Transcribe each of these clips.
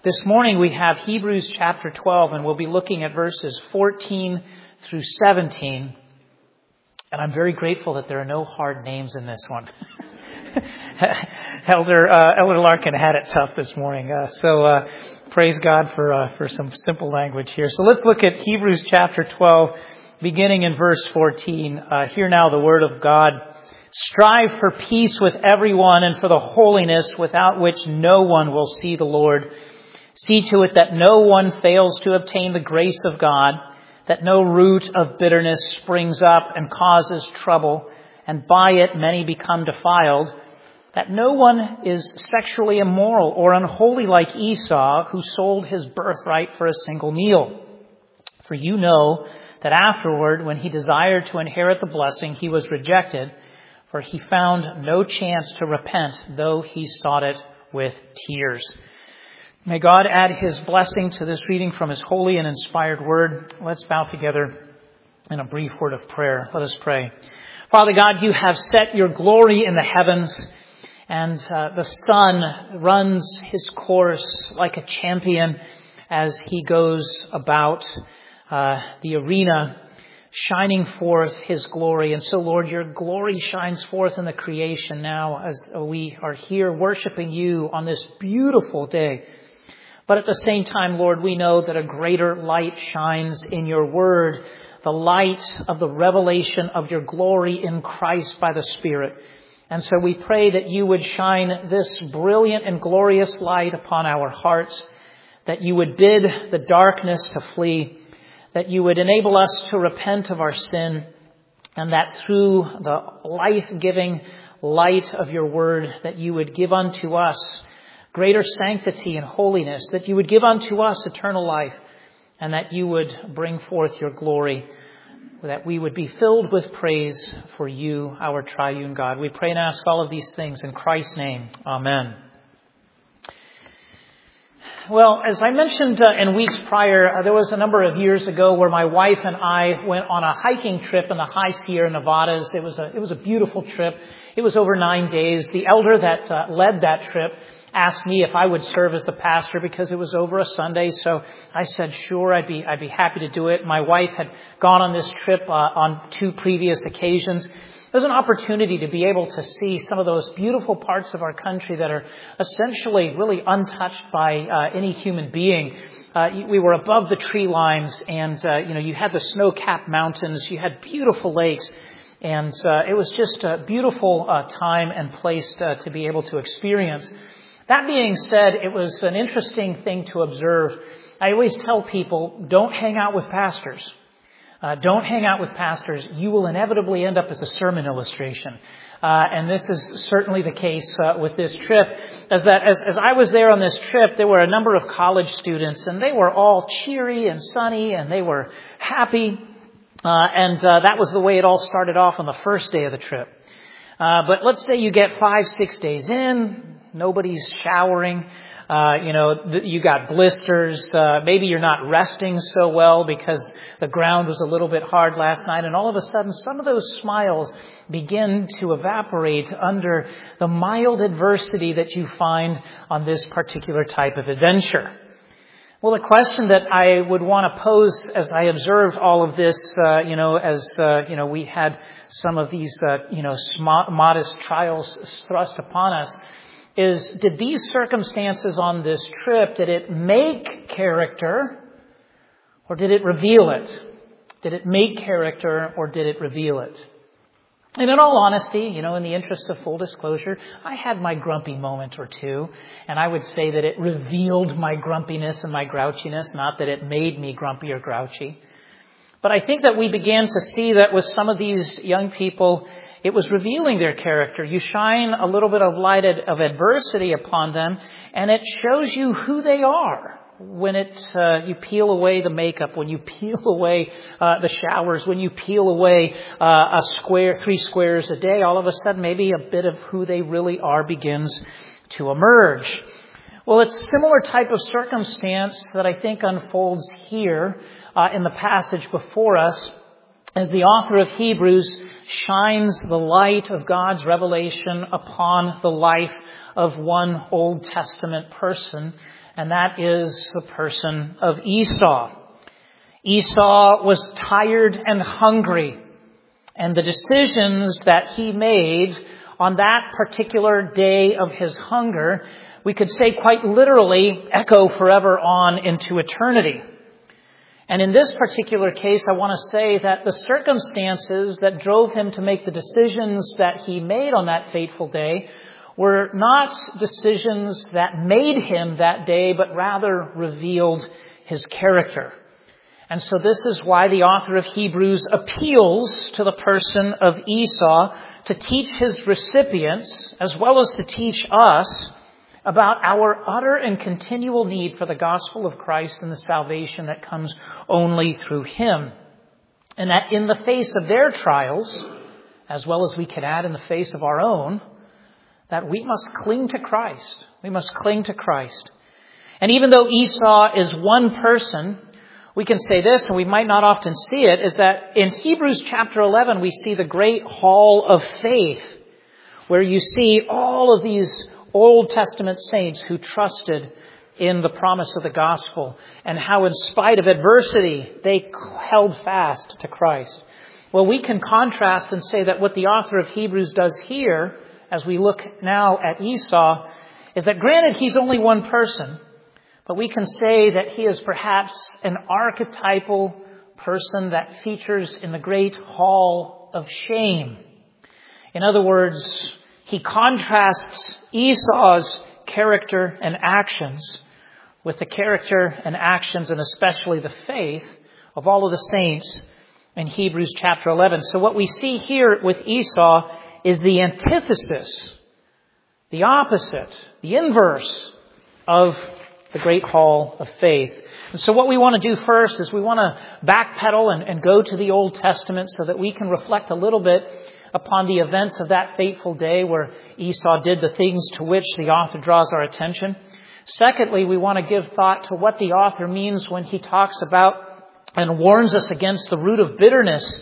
This morning we have Hebrews chapter 12, and we'll be looking at verses 14 through 17. And I'm very grateful that there are no hard names in this one. Elder Larkin had it tough this morning. So praise God for some simple language here. So let's look at Hebrews chapter 12, beginning in verse 14. Hear now the word of God. Strive for peace with everyone and for the holiness without which no one will see the Lord. See to it that no one fails to obtain the grace of God, that no root of bitterness springs up and causes trouble, and by it many become defiled, that no one is sexually immoral or unholy like Esau, who sold his birthright for a single meal. For you know that afterward, when he desired to inherit the blessing, he was rejected, for he found no chance to repent, though he sought it with tears. May God add His blessing to this reading from His holy and inspired word. Let's bow together in a brief word of prayer. Let us pray. Father God, You have set Your glory in the heavens, and the sun runs his course like a champion as he goes about the arena, shining forth His glory. And so, Lord, Your glory shines forth in the creation now as we are here worshiping You on this beautiful day. But at the same time, Lord, we know that a greater light shines in Your word, the light of the revelation of Your glory in Christ by the Spirit. And so we pray that You would shine this brilliant and glorious light upon our hearts, that You would bid the darkness to flee, that You would enable us to repent of our sin, and that through the life-giving light of Your word, that You would give unto us greater sanctity and holiness, that You would give unto us eternal life, and that You would bring forth Your glory, that we would be filled with praise for You, our triune God. We pray and ask all of these things in Christ's name. Amen. Well, as I mentioned in weeks prior, there was a number of years ago where my wife and I went on a hiking trip in the high Sierra Nevadas. It was a beautiful trip. It was over 9 days. The elder that led that trip asked me if I would serve as the pastor because it was over a Sunday. So I said, sure, I'd be happy to do it. My wife had gone on this trip on 2 previous occasions. It was an opportunity to be able to see some of those beautiful parts of our country that are essentially really untouched by any human being. We were above the tree lines, and you had the snow-capped mountains, you had beautiful lakes, and it was just a beautiful time and place to be able to experience. That being said, it was an interesting thing to observe. I always tell people, don't hang out with pastors. Don't hang out with pastors. You will inevitably end up as a sermon illustration. And this is certainly the case with this trip. As I was there on this trip, there were a number of college students, and they were all cheery and sunny, and they were happy. And that was the way it all started off on the first day of the trip. But let's say you get 5-6 days in. Nobody's showering. You got blisters. Maybe you're not resting so well because the ground was a little bit hard last night. And all of a sudden, some of those smiles begin to evaporate under the mild adversity that you find on this particular type of adventure. Well, the question that I would want to pose as I observed all of this, we had some of these, modest trials thrust upon us, is, did these circumstances on this trip, did it make character or did it reveal it? Did it make character or did it reveal it? And in all honesty, in the interest of full disclosure, I had my grumpy moment or two, and I would say that it revealed my grumpiness and my grouchiness, not that it made me grumpy or grouchy. But I think that we began to see that with some of these young people, it was revealing their character. You shine a little bit of light of adversity upon them, and it shows you who they are. When you peel away the makeup, when you peel away the showers, when you peel away 3 squares a day, all of a sudden maybe a bit of who they really are begins to emerge. Well, it's a similar type of circumstance that I think unfolds here in the passage before us, as the author of Hebrews shines the light of God's revelation upon the life of one Old Testament person and that is the person of Esau. Esau was tired and hungry, and the decisions that he made on that particular day of his hunger, we could say quite literally, echo forever on into eternity. And in this particular case, I want to say that the circumstances that drove him to make the decisions that he made on that fateful day were not decisions that made him that day, but rather revealed his character. And so this is why the author of Hebrews appeals to the person of Esau to teach his recipients, as well as to teach us, about our utter and continual need for the gospel of Christ and the salvation that comes only through Him. And that in the face of their trials, as well as we can add in the face of our own, that we must cling to Christ. We must cling to Christ. And even though Esau is one person, we can say this, and we might not often see it, is that in Hebrews chapter 11, we see the great hall of faith, where you see all of these Old Testament saints who trusted in the promise of the gospel, and how in spite of adversity, they held fast to Christ. Well, we can contrast and say that what the author of Hebrews does here, as we look now at Esau, is that granted he's only one person, but we can say that he is perhaps an archetypal person that features in the great hall of shame. In other words, he contrasts Esau's character and actions with the character and actions, and especially the faith, of all of the saints in Hebrews chapter 11. So what we see here with Esau is the antithesis, the opposite, the inverse of the great hall of faith. And so what we want to do first is we want to backpedal and go to the Old Testament so that we can reflect a little bit upon the events of that fateful day where Esau did the things to which the author draws our attention. Secondly, we want to give thought to what the author means when he talks about and warns us against the root of bitterness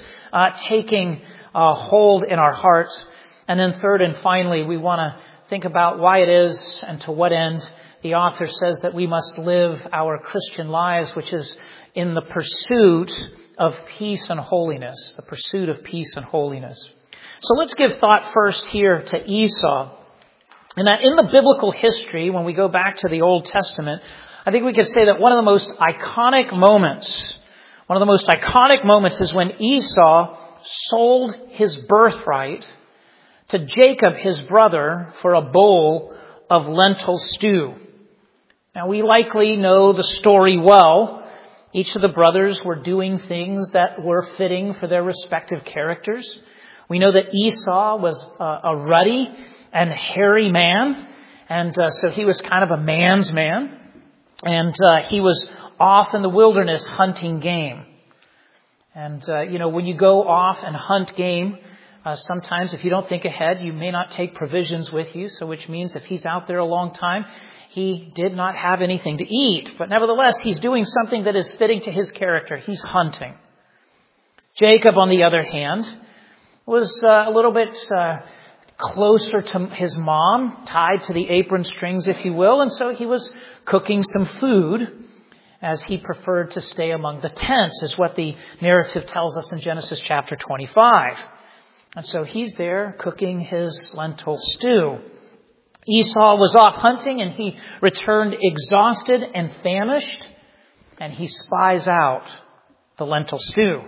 taking hold in our hearts. And then third and finally, we want to think about why it is and to what end the author says that we must live our Christian lives, which is in the pursuit of peace and holiness, the pursuit of peace and holiness. So let's give thought first here to Esau. And that in the biblical history, when we go back to the Old Testament, I think we could say that one of the most iconic moments is when Esau sold his birthright to Jacob, his brother, for a bowl of lentil stew. Now, we likely know the story well. Each of the brothers were doing things that were fitting for their respective characters. We know that Esau was a ruddy and hairy man, and so he was kind of a man's man, and he was off in the wilderness hunting game. And, when you go off and hunt game, sometimes if you don't think ahead, you may not take provisions with you, so which means if he's out there a long time, he did not have anything to eat. But nevertheless, he's doing something that is fitting to his character. He's hunting. Jacob, on the other hand, was a little bit closer to his mom, tied to the apron strings, if you will. And so he was cooking some food as he preferred to stay among the tents, is what the narrative tells us in Genesis chapter 25. And so he's there cooking his lentil stew. Esau was off hunting and he returned exhausted and famished, and he spies out the lentil stew.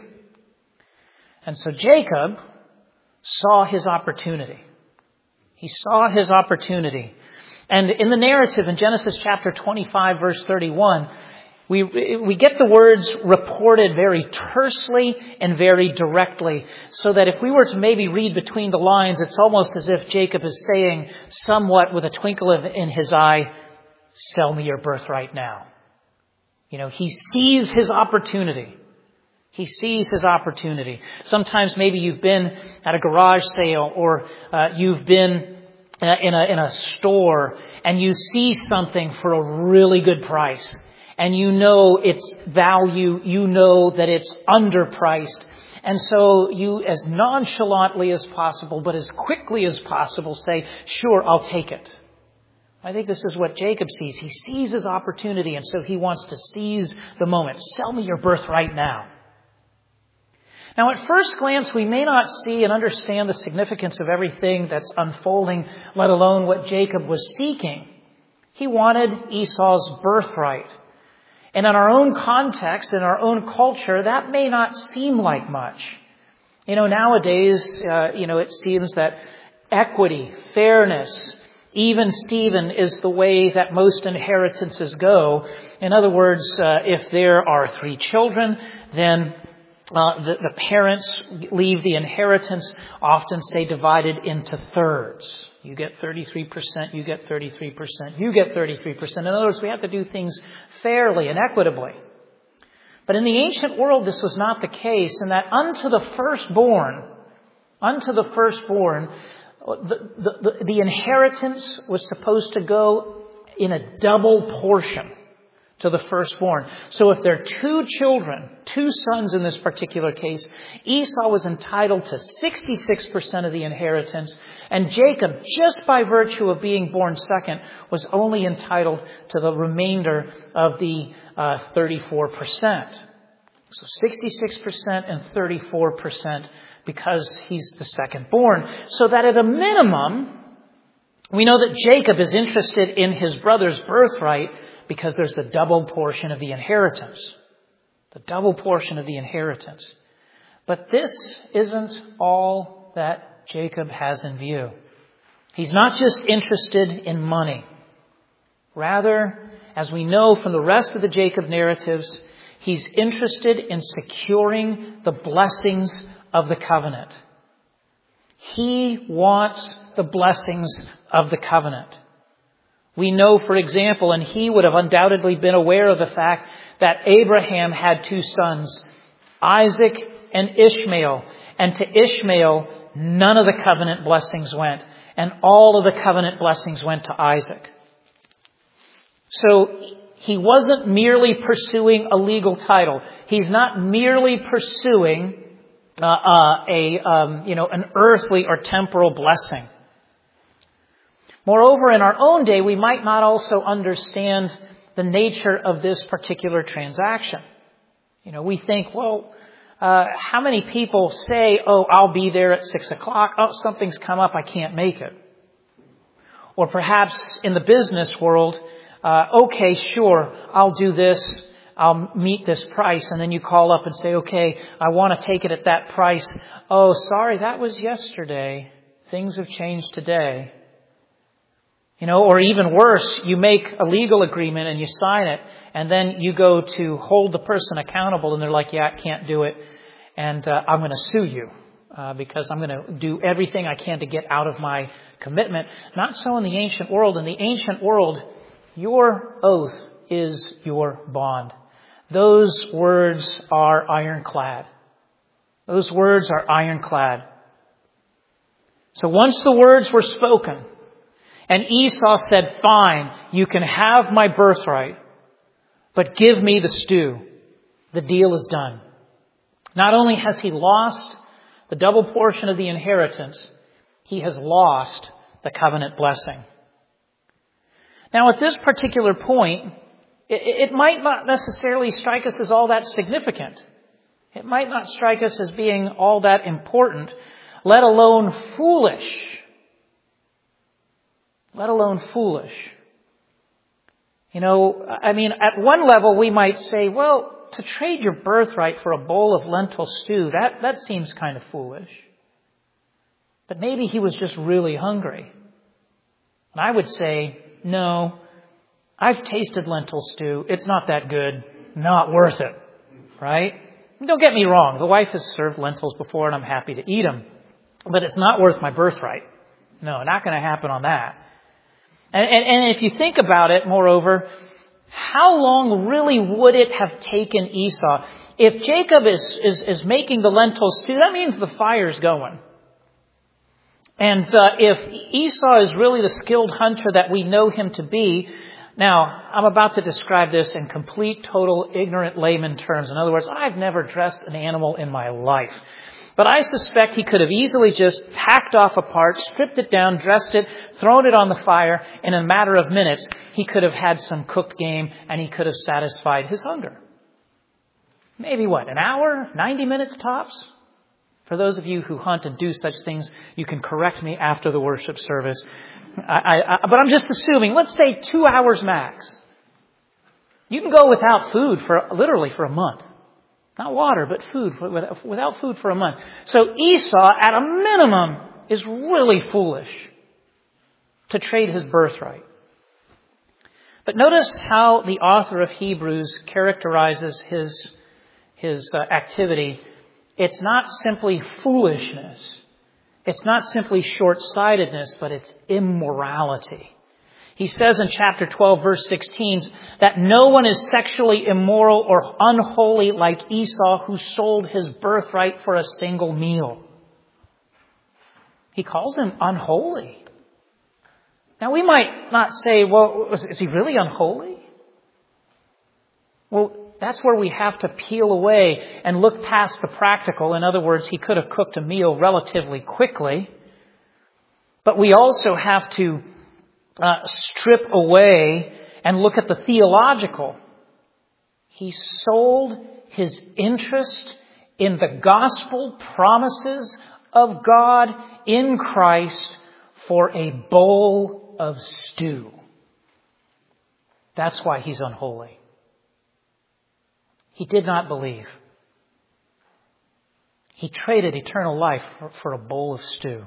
And so Jacob saw his opportunity. He saw his opportunity. And in the narrative in Genesis chapter 25, verse 31, we get the words reported very tersely and very directly, so that if we were to maybe read between the lines, it's almost as if Jacob is saying, somewhat with a twinkle in his eye, sell me your birthright now. He sees his opportunity. He sees his opportunity. Sometimes maybe you've been at a garage sale, or you've been in a store, and you see something for a really good price. And you know its value, you know that it's underpriced. And so you, as nonchalantly as possible, but as quickly as possible, say, sure, I'll take it. I think this is what Jacob sees. He sees his opportunity, and so he wants to seize the moment. Sell me your birthright now. Now, at first glance, we may not see and understand the significance of everything that's unfolding, let alone what Jacob was seeking. He wanted Esau's birthright. And in our own context, in our own culture, that may not seem like much. Nowadays, it seems that equity, fairness, even Stephen is the way that most inheritances go. In other words, if there are 3 children, then the parents leave the inheritance, often say divided into thirds. You get 33%, you get 33%, you get 33%. In other words, we have to do things fairly and equitably. But in the ancient world, this was not the case, and that unto the firstborn, the inheritance was supposed to go in a double portion to the firstborn. So if there are 2 children, 2 sons in this particular case, Esau was entitled to 66% of the inheritance, and Jacob, just by virtue of being born second, was only entitled to the remainder of the 34%. So 66% and 34%, because he's the second born. So that at a minimum, we know that Jacob is interested in his brother's birthright because there's the double portion of the inheritance. The double portion of the inheritance. But this isn't all that Jacob has in view. He's not just interested in money. Rather, as we know from the rest of the Jacob narratives, he's interested in securing the blessings of the covenant. He wants the blessings of the covenant. We know, for example, and he would have undoubtedly been aware of the fact that Abraham had 2 sons, Isaac and Ishmael. And to Ishmael, none of the covenant blessings went. And all of the covenant blessings went to Isaac. So he wasn't merely pursuing a legal title. He's not merely pursuing an earthly or temporal blessing. Moreover, in our own day, we might not also understand the nature of this particular transaction. We think, how many people say, I'll be there at 6 o'clock. Oh, something's come up. I can't make it. Or perhaps in the business world, okay, sure, I'll do this. I'll meet this price. And then you call up and say, okay, I want to take it at that price. Oh, sorry, that was yesterday. Things have changed today. Or even worse, you make a legal agreement and you sign it, and then you go to hold the person accountable, and they're like, yeah, I can't do it, and I'm going to sue you because I'm going to do everything I can to get out of my commitment. Not so in the ancient world. In the ancient world, your oath is your bond. Those words are ironclad. Those words are ironclad. So once the words were spoken, and Esau said, fine, you can have my birthright, but give me the stew. The deal is done. Not only has he lost the double portion of the inheritance, he has lost the covenant blessing. Now, at this particular point, it might not necessarily strike us as all that significant. It might not strike us as being all that important, let alone foolish. Let alone foolish. At one level we might say, to trade your birthright for a bowl of lentil stew, that seems kind of foolish. But maybe he was just really hungry. And I would say, no, I've tasted lentil stew. It's not that good. Not worth it. Right? And don't get me wrong. The wife has served lentils before and I'm happy to eat them. But it's not worth my birthright. No, not going to happen on that. And if you think about it, moreover, how long really would it have taken Esau? If Jacob is making the lentil stew, that means the fire's going. And if Esau is really the skilled hunter that we know him to be, now, I'm about to describe this in complete, total, ignorant layman terms. In other words, I've never dressed an animal in my life. But I suspect he could have easily just packed off a part, stripped it down, dressed it, thrown it on the fire. In a matter of minutes, he could have had some cooked game and he could have satisfied his hunger. Maybe an hour, 90 minutes tops? For those of you who hunt and do such things, you can correct me after the worship service. But I'm just assuming, let's say 2 hours max. You can go without food literally for a month. Not water, but food, without food for a month. So Esau, at a minimum, is really foolish to trade his birthright. But notice how the author of Hebrews characterizes his activity. It's not simply foolishness. It's not simply short-sightedness, but it's immorality. He says in chapter 12, verse 16, that no one is sexually immoral or unholy like Esau, who sold his birthright for a single meal. He calls him unholy. Now, we might not say, well, is he really unholy? Well, that's where we have to peel away and look past the practical. In other words, he could have cooked a meal relatively quickly. But we also have to strip away and look at the theological. He sold his interest in the gospel promises of God in Christ for a bowl of stew. That's why he's unholy. He did not believe. He traded eternal life for a bowl of stew.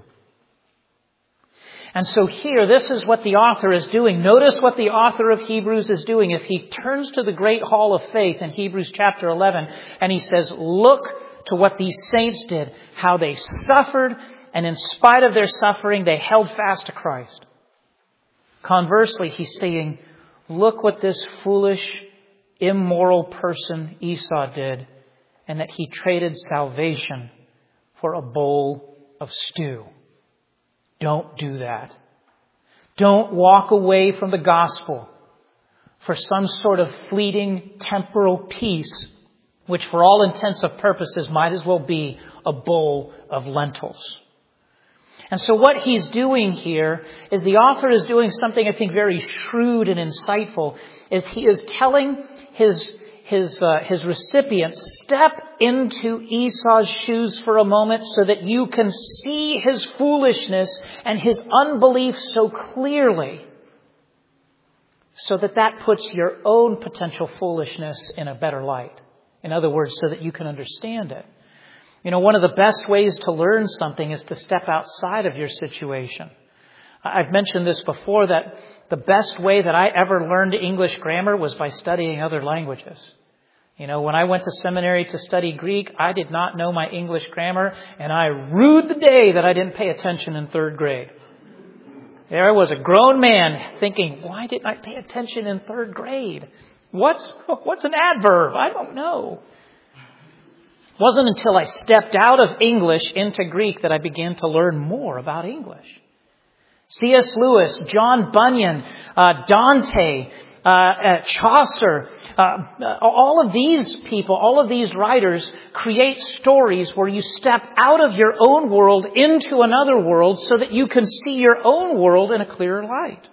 And so here, this is what the author is doing. Notice what the author of Hebrews is doing. If he turns to the great hall of faith in Hebrews chapter 11, and he says, look to what these saints did, how they suffered, and in spite of their suffering, they held fast to Christ. Conversely, he's saying, look what this foolish, immoral person Esau did, and that he traded salvation for a bowl of stew. Don't do that. Don't walk away from the gospel for some sort of fleeting temporal peace, which for all intents and purposes might as well be a bowl of lentils. And so what he's doing here is the author is doing something I think very shrewd and insightful, is he is telling his recipients, step into Esau's shoes for a moment so that you can see his foolishness and his unbelief so clearly, so that puts your own potential foolishness in a better light. In other words, so that you can understand it. You know, one of the best ways to learn something is to step outside of your situation. I've mentioned this before, that the best way that I ever learned English grammar was by studying other languages. You know, when I went to seminary to study Greek, I did not know my English grammar, and I rued the day that I didn't pay attention in third grade. There I was, a grown man, thinking, why didn't I pay attention in third grade? What's an adverb? I don't know. It wasn't until I stepped out of English into Greek that I began to learn more about English. C.S. Lewis, John Bunyan, Dante, Chaucer, all of these people, all of these writers create stories where you step out of your own world into another world so that you can see your own world in a clearer light.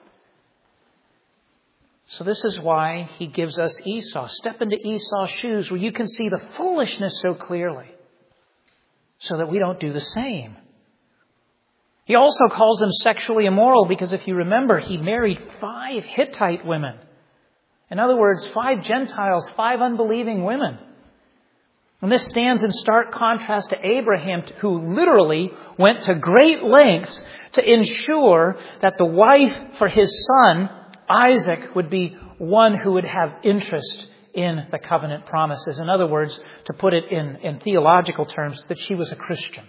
So this is why he gives us Esau. Step into Esau's shoes where you can see the foolishness so clearly so that we don't do the same. He also calls them sexually immoral because if you remember, he married 5 Hittite women. In other words, 5 Gentiles, 5 unbelieving women. And this stands in stark contrast to Abraham, who literally went to great lengths to ensure that the wife for his son, Isaac, would be one who would have interest in the covenant promises. In other words, to put it in theological terms, that she was a Christian.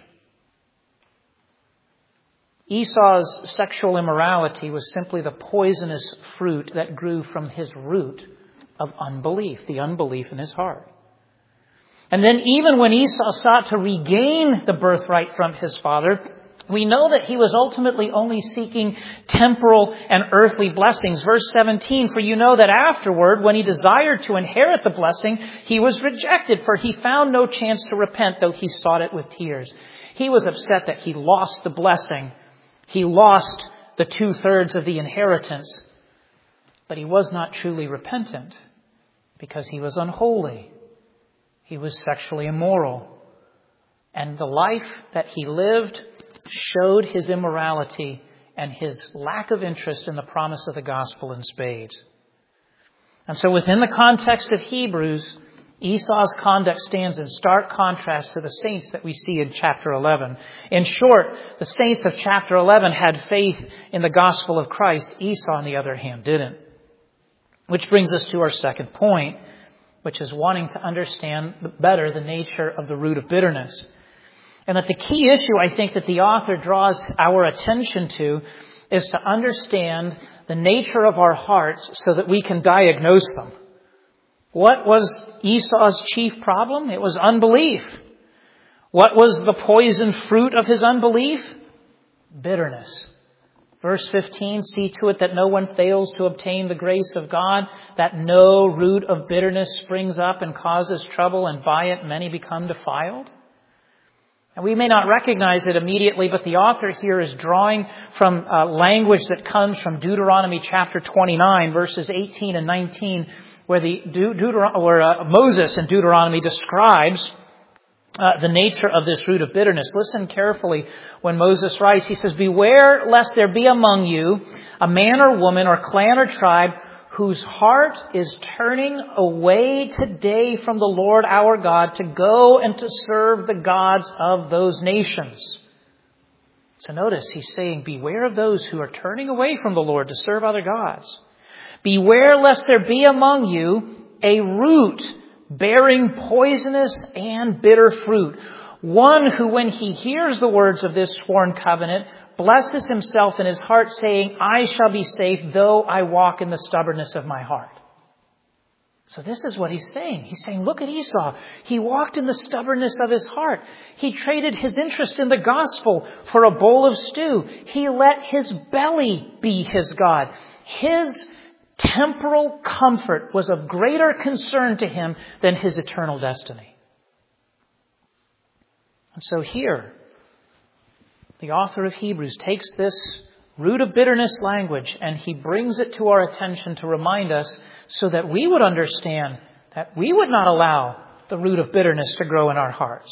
Esau's sexual immorality was simply the poisonous fruit that grew from his root of unbelief, the unbelief in his heart. And then even when Esau sought to regain the birthright from his father, we know that he was ultimately only seeking temporal and earthly blessings. Verse 17, for you know that afterward, when he desired to inherit the blessing, he was rejected, for he found no chance to repent, though he sought it with tears. He was upset that he lost the blessing. He lost the 2/3 of the inheritance. But he was not truly repentant because he was unholy. He was sexually immoral. And the life that he lived showed his immorality and his lack of interest in the promise of the gospel in spades. And so within the context of Hebrews, Esau's conduct stands in stark contrast to the saints that we see in chapter 11. In short, the saints of chapter 11 had faith in the gospel of Christ. Esau, on the other hand, didn't. Which brings us to our second point, which is wanting to understand better the nature of the root of bitterness. And that the key issue, I think, that the author draws our attention to is to understand the nature of our hearts so that we can diagnose them. What was Esau's chief problem? It was unbelief. What was the poison fruit of his unbelief? Bitterness. Verse 15, see to it that no one fails to obtain the grace of God, that no root of bitterness springs up and causes trouble, and by it many become defiled. And we may not recognize it immediately, but the author here is drawing from language that comes from Deuteronomy chapter 29, verses 18 and 19, where Moses in Deuteronomy describes the nature of this root of bitterness. Listen carefully when Moses writes. He says, beware lest there be among you a man or woman or clan or tribe whose heart is turning away today from the Lord our God to go and to serve the gods of those nations. So notice he's saying, beware of those who are turning away from the Lord to serve other gods. Beware lest there be among you a root bearing poisonous and bitter fruit. One who, when he hears the words of this sworn covenant, blesses himself in his heart, saying, I shall be safe, though I walk in the stubbornness of my heart. So this is what he's saying. He's saying, look at Esau. He walked in the stubbornness of his heart. He traded his interest in the gospel for a bowl of stew. He let his belly be his God. His temporal comfort was of greater concern to him than his eternal destiny. And so here, the author of Hebrews takes this root of bitterness language and he brings it to our attention to remind us so that we would understand that we would not allow the root of bitterness to grow in our hearts.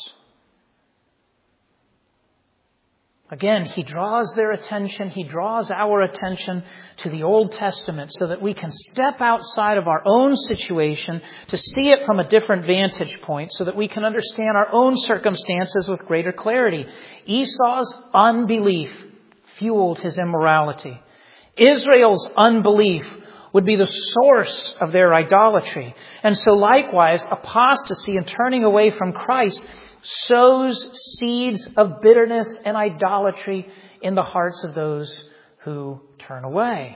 Again, he draws their attention, he draws our attention to the Old Testament so that we can step outside of our own situation to see it from a different vantage point so that we can understand our own circumstances with greater clarity. Esau's unbelief fueled his immorality. Israel's unbelief would be the source of their idolatry. And so likewise, apostasy and turning away from Christ sows seeds of bitterness and idolatry in the hearts of those who turn away.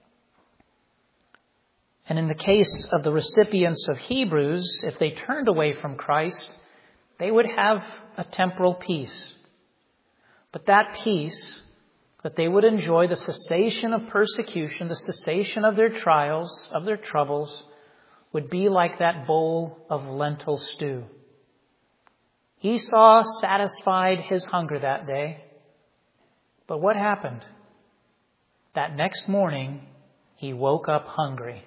And in the case of the recipients of Hebrews, if they turned away from Christ, they would have a temporal peace. But that peace, that they would enjoy the cessation of persecution, the cessation of their trials, of their troubles, would be like that bowl of lentil stew. Esau satisfied his hunger that day. But what happened? That next morning, he woke up hungry.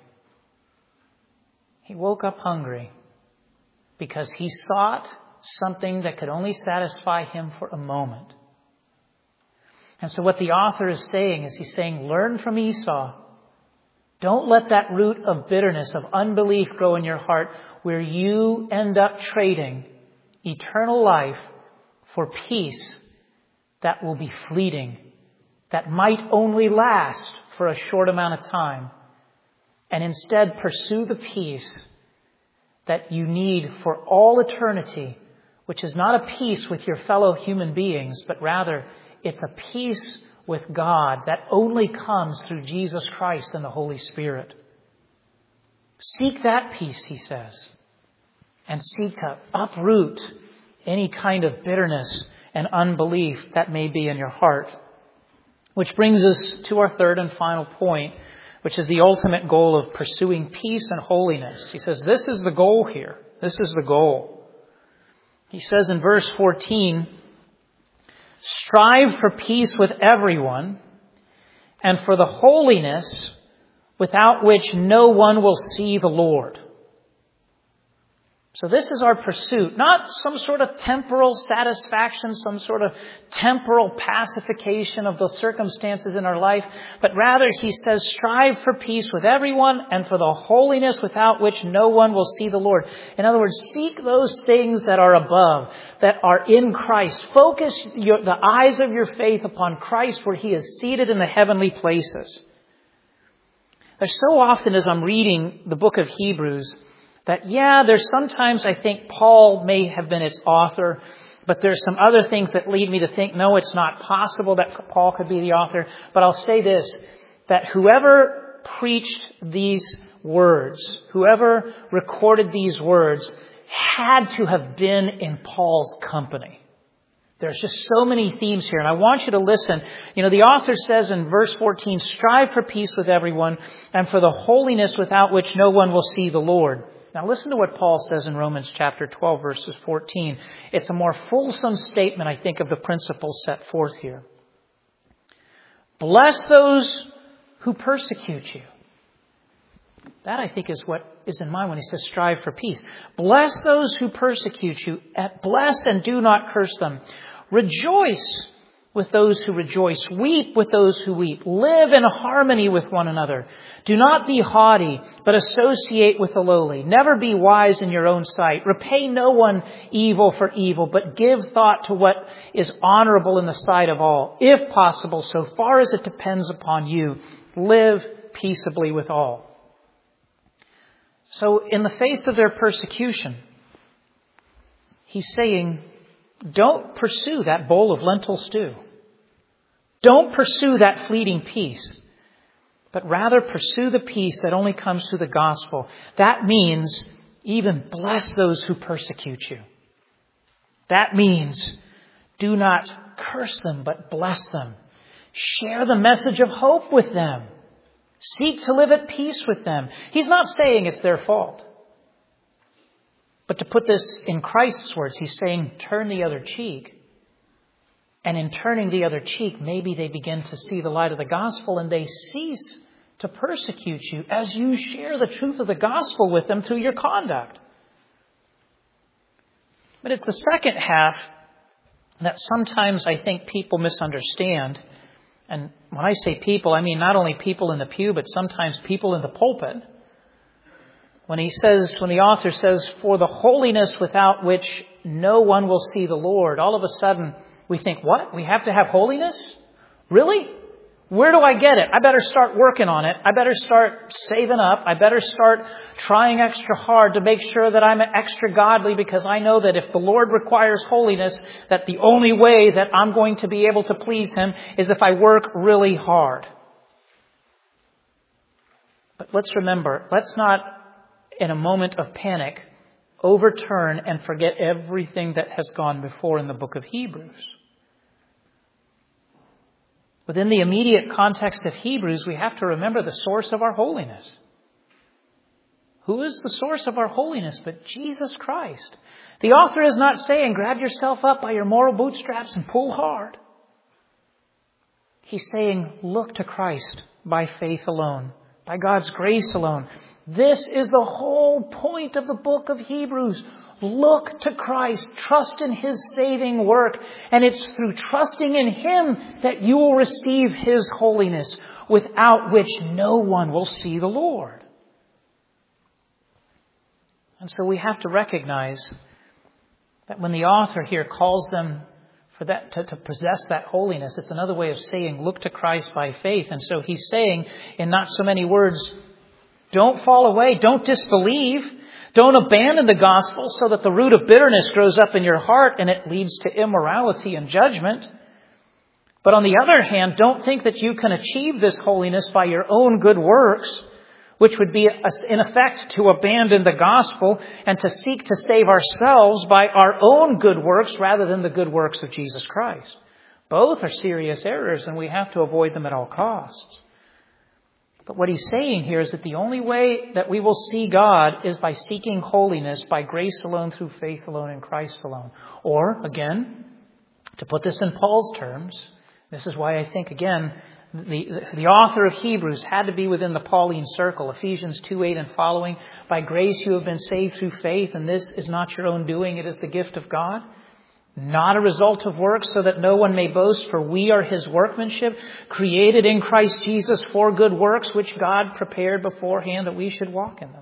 He woke up hungry because he sought something that could only satisfy him for a moment. And so what the author is saying is he's saying, learn from Esau. Don't let that root of bitterness, of unbelief grow in your heart where you end up trading eternal life for peace that will be fleeting, that might only last for a short amount of time, and instead pursue the peace that you need for all eternity, which is not a peace with your fellow human beings, but rather it's a peace with God that only comes through Jesus Christ and the Holy Spirit. Seek that peace, he says, and seek to uproot any kind of bitterness and unbelief that may be in your heart. Which brings us to our third and final point, which is the ultimate goal of pursuing peace and holiness. He says, this is the goal here. This is the goal. He says in verse 14, strive for peace with everyone and for the holiness without which no one will see the Lord. So this is our pursuit, not some sort of temporal satisfaction, some sort of temporal pacification of the circumstances in our life, but rather he says, strive for peace with everyone and for the holiness without which no one will see the Lord. In other words, seek those things that are above, that are in Christ. Focus the eyes of your faith upon Christ where he is seated in the heavenly places. There's so often as I'm reading the book of Hebrews, that, there's sometimes I think Paul may have been its author, but there's some other things that lead me to think, no, it's not possible that Paul could be the author. But I'll say this, that whoever preached these words, whoever recorded these words, had to have been in Paul's company. There's just so many themes here, and I want you to listen. The author says in verse 14, strive for peace with everyone and for the holiness without which no one will see the Lord. Now listen to what Paul says in Romans chapter 12, verses 14. It's a more fulsome statement, I think, of the principles set forth here. Bless those who persecute you. That, I think, is what is in mind when he says strive for peace. Bless those who persecute you. Bless and do not curse them. Rejoice with those who rejoice. Weep with those who weep. Live in harmony with one another. Do not be haughty, but associate with the lowly. Never be wise in your own sight. Repay no one evil for evil, but give thought to what is honorable in the sight of all. If possible, so far as it depends upon you, live peaceably with all. So in the face of their persecution, he's saying, don't pursue that bowl of lentil stew. Don't pursue that fleeting peace, but rather pursue the peace that only comes through the gospel. That means even bless those who persecute you. That means do not curse them, but bless them. Share the message of hope with them. Seek to live at peace with them. He's not saying it's their fault. But to put this in Christ's words, he's saying, turn the other cheek. And in turning the other cheek, maybe they begin to see the light of the gospel and they cease to persecute you as you share the truth of the gospel with them through your conduct. But it's the second half that sometimes I think people misunderstand. And when I say people, I mean not only people in the pew, but sometimes people in the pulpit. When the author says, for the holiness without which no one will see the Lord, all of a sudden we think, what? We have to have holiness? Really? Where do I get it? I better start working on it. I better start saving up. I better start trying extra hard to make sure that I'm extra godly, because I know that if the Lord requires holiness, that the only way that I'm going to be able to please Him is if I work really hard. But let's remember, let's not, in a moment of panic, overturn and forget everything that has gone before in the book of Hebrews. Within the immediate context of Hebrews, we have to remember the source of our holiness. Who is the source of our holiness but Jesus Christ? The author is not saying, grab yourself up by your moral bootstraps and pull hard. He's saying, look to Christ by faith alone, by God's grace alone. This is the whole point of the book of Hebrews. Look to Christ. Trust in His saving work. And it's through trusting in Him that you will receive His holiness, without which no one will see the Lord. And so we have to recognize that when the author here calls them for that to possess that holiness, it's another way of saying, look to Christ by faith. And so he's saying, in not so many words, don't fall away. Don't disbelieve. Don't abandon the gospel so that the root of bitterness grows up in your heart and it leads to immorality and judgment. But on the other hand, don't think that you can achieve this holiness by your own good works which would be, in effect, to abandon the gospel and to seek to save ourselves by our own good works rather than the good works of Jesus Christ. Both are serious errors, and we have to avoid them at all costs. But what he's saying here is that the only way that we will see God is by seeking holiness by grace alone, through faith alone, in Christ alone. Or, again, to put this in Paul's terms, this is why I think, again, the author of Hebrews had to be within the Pauline circle. Ephesians 2:8 and following, by grace you have been saved through faith, and this is not your own doing, it is the gift of God. Not a result of works, so that no one may boast, for we are his workmanship, created in Christ Jesus for good works, which God prepared beforehand that we should walk in them.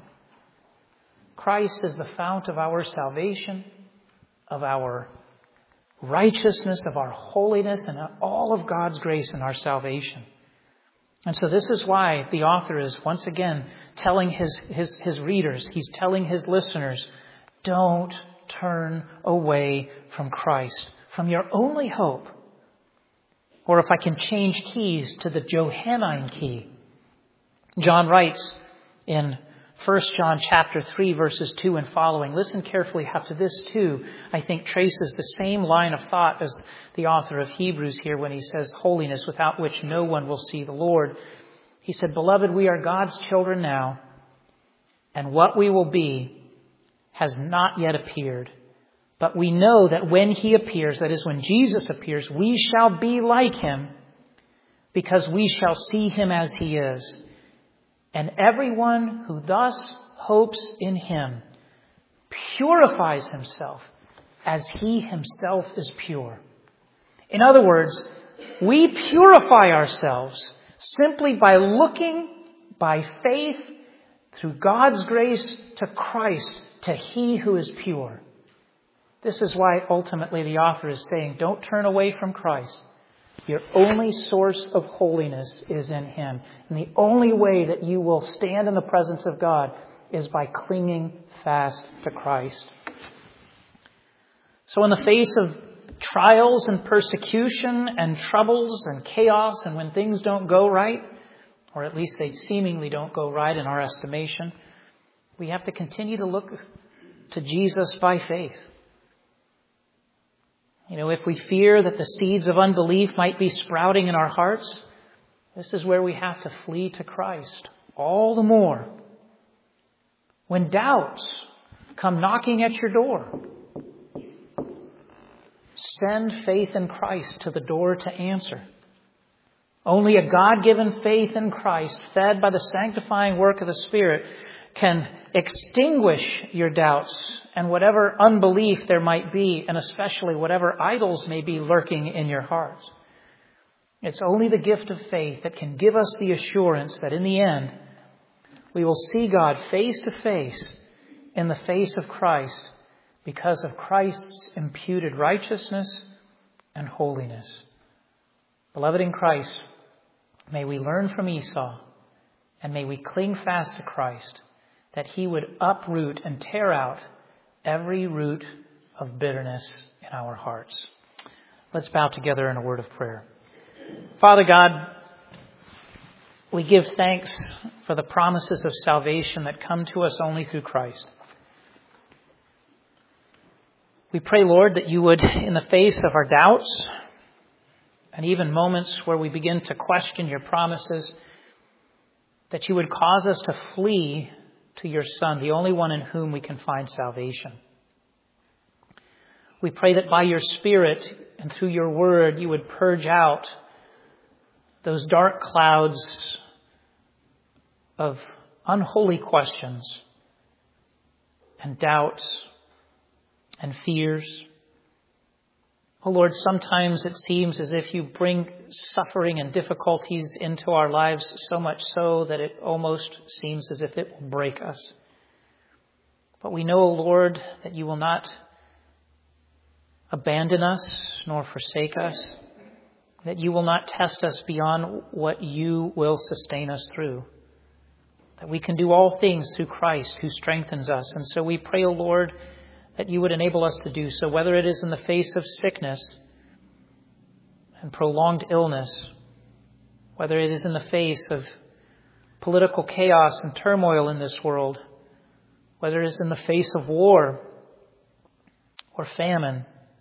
Christ is the fount of our salvation, of our righteousness, of our holiness, and all of God's grace in our salvation. And so this is why the author is once again telling his readers, he's telling his listeners, don't turn away from Christ, from your only hope. Or if I can change keys to the Johannine key. John writes in 1 John chapter 3, verses 2 and following. Listen carefully how to this too, I think, traces the same line of thought as the author of Hebrews here when he says holiness, without which no one will see the Lord. He said, "Beloved, we are God's children now, and what we will be has not yet appeared. But we know that when he appears, that is, when Jesus appears, we shall be like him, because we shall see him as he is. And everyone who thus hopes in him purifies himself as he himself is pure." In other words, we purify ourselves simply by looking by faith through God's grace to Christ, to he who is pure. This is why ultimately the author is saying, don't turn away from Christ. Your only source of holiness is in him. And the only way that you will stand in the presence of God is by clinging fast to Christ. So in the face of trials and persecution and troubles and chaos, and when things don't go right, or at least they seemingly don't go right in our estimation, we have to continue to look to Jesus by faith. If we fear that the seeds of unbelief might be sprouting in our hearts, this is where we have to flee to Christ all the more. When doubts come knocking at your door, send faith in Christ to the door to answer. Only a God-given faith in Christ, fed by the sanctifying work of the Spirit, can extinguish your doubts and whatever unbelief there might be, and especially whatever idols may be lurking in your hearts. It's only the gift of faith that can give us the assurance that in the end, we will see God face to face in the face of Christ because of Christ's imputed righteousness and holiness. Beloved in Christ, may we learn from Esau, and may we cling fast to Christ, that he would uproot and tear out every root of bitterness in our hearts. Let's bow together in a word of prayer. Father God, we give thanks for the promises of salvation that come to us only through Christ. We pray, Lord, that you would, in the face of our doubts and even moments where we begin to question your promises, that you would cause us to flee to your Son, the only one in whom we can find salvation. We pray that by your Spirit and through your word, you would purge out those dark clouds of unholy questions and doubts and fears. Oh Lord, sometimes it seems as if you bring suffering and difficulties into our lives, so much so that it almost seems as if it will break us. But we know, Lord, that you will not abandon us nor forsake us, that you will not test us beyond what you will sustain us through, that we can do all things through Christ who strengthens us. And so we pray, O Lord, that you would enable us to do so, whether it is in the face of sickness and prolonged illness, whether it is in the face of political chaos and turmoil in this world, whether it is in the face of war or famine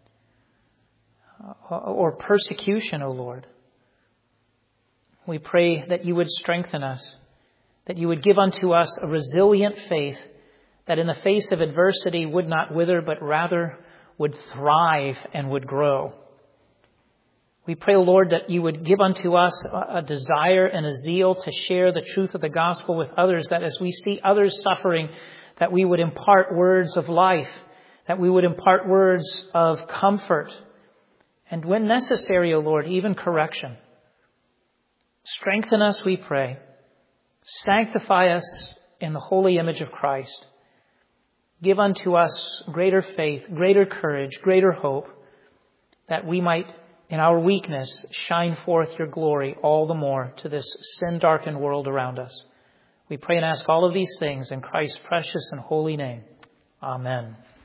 or persecution, O Lord. We pray that you would strengthen us, that you would give unto us a resilient faith that in the face of adversity would not wither, but rather would thrive and would grow. We pray, Lord, that you would give unto us a desire and a zeal to share the truth of the gospel with others, that as we see others suffering, that we would impart words of life, that we would impart words of comfort, and when necessary, O Lord, even correction. Strengthen us, we pray. Sanctify us in the holy image of Christ. Give unto us greater faith, greater courage, greater hope, that we might, in our weakness, shine forth your glory all the more to this sin-darkened world around us. We pray and ask all of these things in Christ's precious and holy name. Amen.